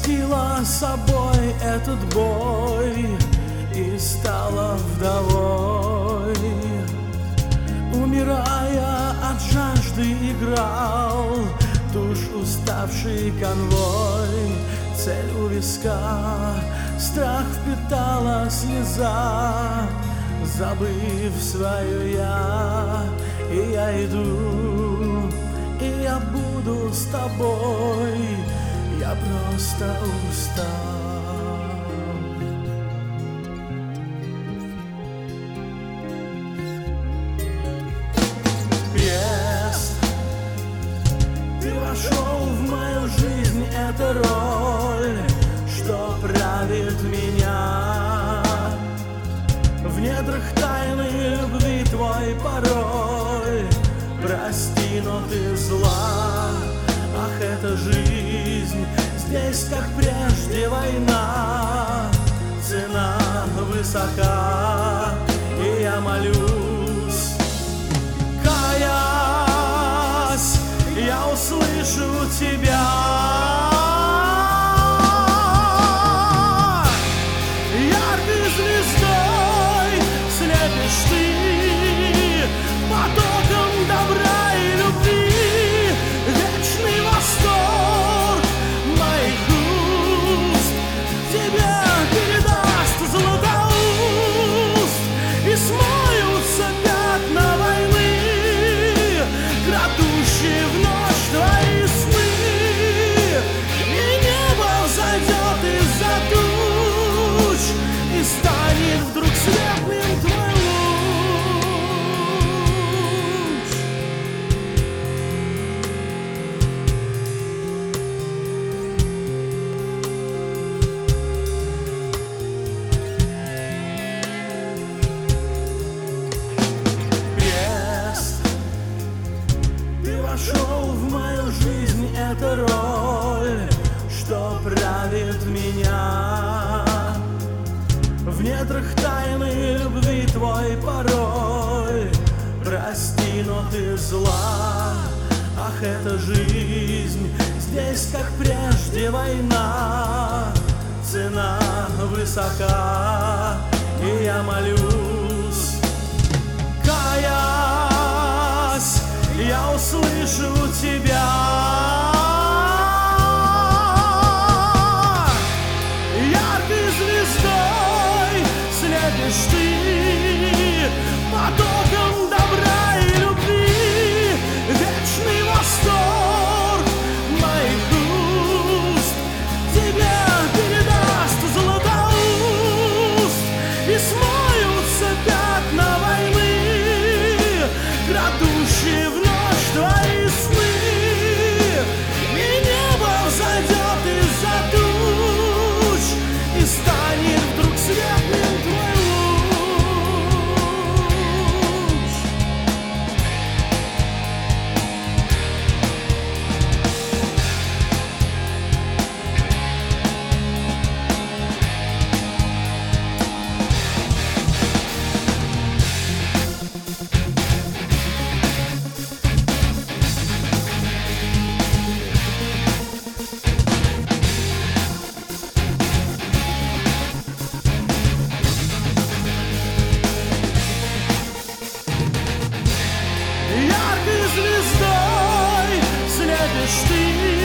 простила собой этот бой и стала вдовой. Умирая от жажды, играл тушь уставший конвой. Цель у виска, страх впитала слеза, забыв свое я. И я иду, и я буду с тобой, я просто устал. Крест, ты вошел в мою жизнь, это роль, что правит меня. В недрах тайны любви твой пароль. Прости, но ты зла. Ах, это жизнь, здесь, как прежде, война. Цена высока, и я молюсь, каясь, я услышу тебя. Яркой звездой слепишь ты, потоком добра и любви, вечный восторг моих уст тебе передаст Златоуст, и смоются пятна войны, крадущие в ночь твои сны, и небо взойдет из-за туч, и станет вдруг светлым твой луч. Крест, ты вошел в мою жизнь, это роль, что правит меня. В недрах тайны любви твой пароль. Прости, но ты зла. Ах, это жизнь, здесь, как прежде, война. Цена высока, и я молюсь, каясь, я услышу тебя. Яркой звездой слепишь ты, потоком добра и любви, вечный восторг моих уст тебе передаст Златоуст, и смоются пятна войны, крадущие в ночь твои сны, и небо взойдет из-за туч, и станет вдруг светлым твой луч. Яркой звездой слепишь ты,